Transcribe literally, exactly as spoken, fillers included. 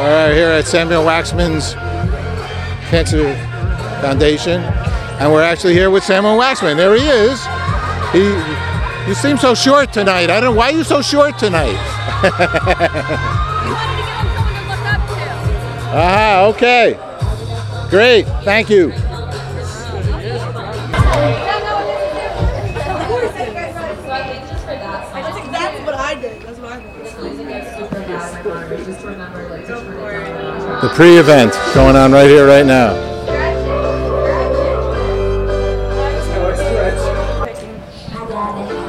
We're here at Samuel Waxman's Cancer Foundation, and we're actually here with Samuel Waxman. There he is. He, you seem so short tonight. I don't know why are you so short tonight. Aha, okay. Great, thank you. That's what I did. That's what I did. The pre-event going on right here, right now. I got it.